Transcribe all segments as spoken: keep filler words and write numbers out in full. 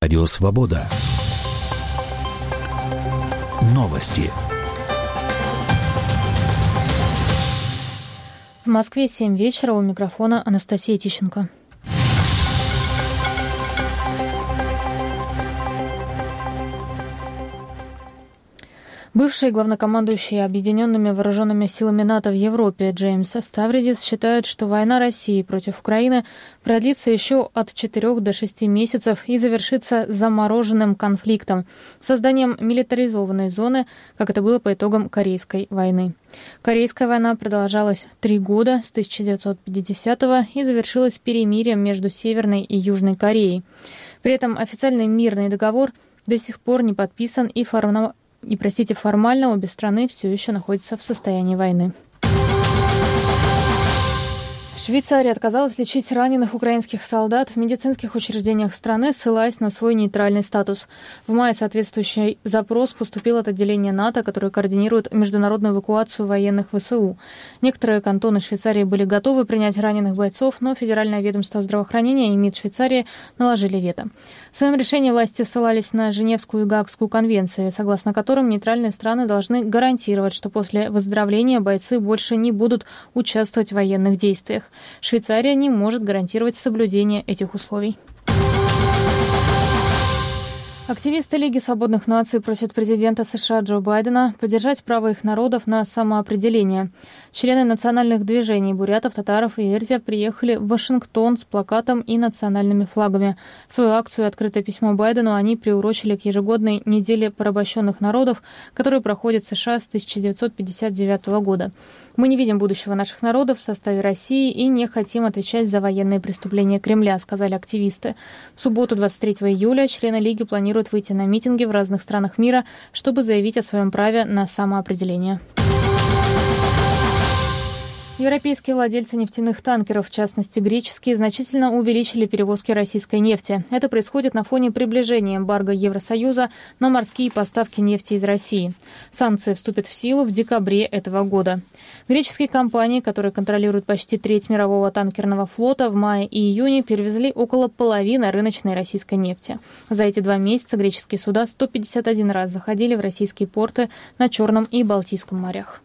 Радио Свобода. Новости. В Москве семь вечера, у микрофона Анастасия Тищенко. Бывший главнокомандующий Объединенными вооруженными силами НАТО в Европе Джеймс Ставридис считает, что война России против Украины продлится еще от четырёх до шести месяцев и завершится замороженным конфликтом, созданием милитаризованной зоны, как это было по итогам Корейской войны. Корейская война продолжалась три года, с тысяча девятьсот пятидесятого, и завершилась перемирием между Северной и Южной Кореей. При этом официальный мирный договор до сих пор не подписан и формально И, простите, формально обе страны все еще находятся в состоянии войны. Швейцария отказалась лечить раненых украинских солдат в медицинских учреждениях страны, ссылаясь на свой нейтральный статус. В мае соответствующий запрос поступил от отделения НАТО, которое координирует международную эвакуацию военных ВСУ. Некоторые кантоны Швейцарии были готовы принять раненых бойцов, но Федеральное ведомство здравоохранения и МИД Швейцарии наложили вето. В своем решении власти ссылались на Женевскую и Гаагскую конвенции, согласно которым нейтральные страны должны гарантировать, что после выздоровления бойцы больше не будут участвовать в военных действиях. Швейцария не может гарантировать соблюдение этих условий. Активисты Лиги свободных наций просят президента США Джо Байдена поддержать право их народов на самоопределение. Члены национальных движений бурятов, татаров и эрзя приехали в Вашингтон с плакатом и национальными флагами. Свою акцию «Открытое письмо Байдену» они приурочили к ежегодной неделе порабощенных народов, которая проходит в США с тысяча девятьсот пятьдесят девятого года. «Мы не видим будущего наших народов в составе России и не хотим отвечать за военные преступления Кремля», сказали активисты. В субботу, двадцать третьего июля, члены Лиги планируют выйти на митинги в разных странах мира, чтобы заявить о своем праве на самоопределение. Европейские владельцы нефтяных танкеров, в частности греческие, значительно увеличили перевозки российской нефти. Это происходит на фоне приближения эмбарго Евросоюза на морские поставки нефти из России. Санкции вступят в силу в декабре этого года. Греческие компании, которые контролируют почти треть мирового танкерного флота, в мае и июне перевезли около половины рыночной российской нефти. За эти два месяца греческие суда сто пятьдесят один раз заходили в российские порты на Черном и Балтийском морях.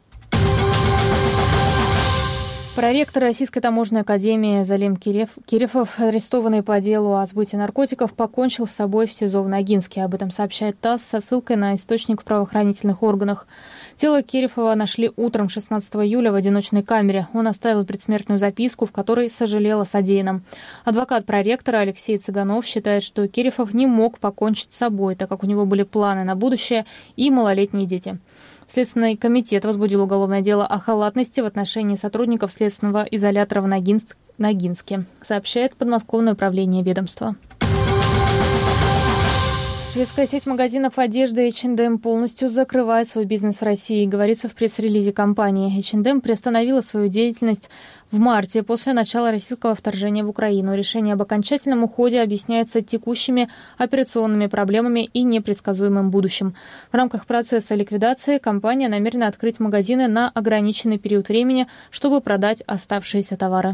Проректор Российской таможенной академии Залим Кирифов, арестованный по делу о сбытии наркотиков, покончил с собой в СИЗО в Ногинске. Об этом сообщает ТАСС со ссылкой на источник в правоохранительных органах. Тело Кирифова нашли утром шестнадцатого июля в одиночной камере. Он оставил предсмертную записку, в которой сожалел о содеянном. Адвокат проректора Алексей Цыганов считает, что Кирифов не мог покончить с собой, так как у него были планы на будущее и малолетние дети. Следственный комитет возбудил уголовное дело о халатности в отношении сотрудников следственного изолятора в Ногинск, Ногинске, сообщает подмосковное управление ведомства. Шведская сеть магазинов одежды эйч энд эм полностью закрывает свой бизнес в России, говорится в пресс-релизе компании. эйч энд эм приостановила свою деятельность в марте после начала российского вторжения в Украину. Решение об окончательном уходе объясняется текущими операционными проблемами и непредсказуемым будущим. В рамках процесса ликвидации компания намерена открыть магазины на ограниченный период времени, чтобы продать оставшиеся товары.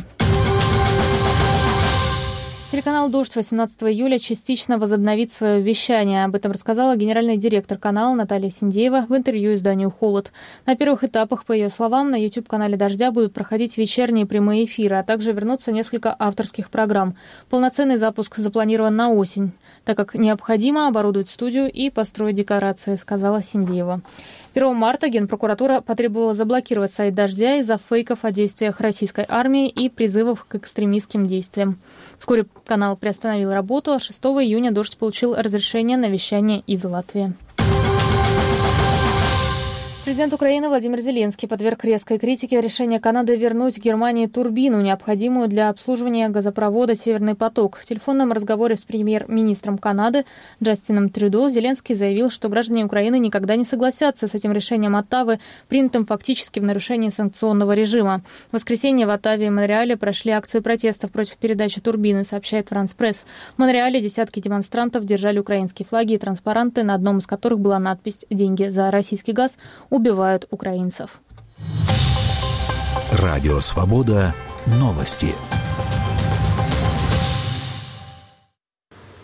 Телеканал «Дождь» восемнадцатого июля частично возобновит свое вещание. Об этом рассказала генеральный директор канала Наталья Синдеева в интервью изданию «Холод». На первых этапах, по ее словам, на YouTube-канале «Дождя» будут проходить вечерние прямые эфиры, а также вернутся несколько авторских программ. Полноценный запуск запланирован на осень, так как необходимо оборудовать студию и построить декорации, сказала Синдеева. первого марта Генпрокуратура потребовала заблокировать сайт «Дождя» из-за фейков о действиях российской армии и призывов к экстремистским действиям. Вскоре канал приостановил работу, а шестого июня «Дождь» получил разрешение на вещание из Латвии. Президент Украины Владимир Зеленский подверг резкой критике решение Канады вернуть Германии турбину, необходимую для обслуживания газопровода «Северный поток». В телефонном разговоре с премьер-министром Канады Джастином Трюдо Зеленский заявил, что граждане Украины никогда не согласятся с этим решением Оттавы, принятым фактически в нарушении санкционного режима. В воскресенье в Оттаве и Монреале прошли акции протестов против передачи турбины, сообщает Франс Пресс. В Монреале десятки демонстрантов держали украинские флаги и транспаранты, на одном из которых была надпись «Деньги за российский газ убивают украинцев». Радио Свобода. Новости.